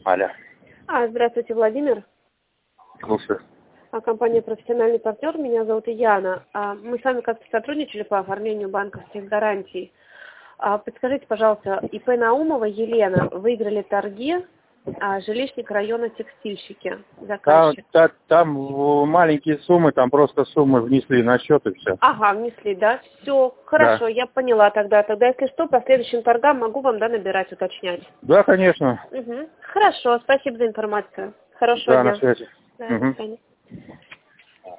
Алло. Здравствуйте, Владимир. Слушаю. Компания «Профессиональный партнер». Меня зовут Яна. Мы с вами как-то сотрудничали по оформлению банковских гарантий. Подскажите, пожалуйста, ИП Наумова Елена выиграли торги, жилищник района Текстильщики, заказчик. Там маленькие суммы, там просто суммы внесли на счет и все. Ага, внесли, да? Все, хорошо, Да. я поняла тогда. Тогда, если что, по следующим торгам могу вам, набирать, уточнять. Да, конечно. Хорошо, спасибо за информацию. Хорошего Да, дня. на связи. Да, до свидания.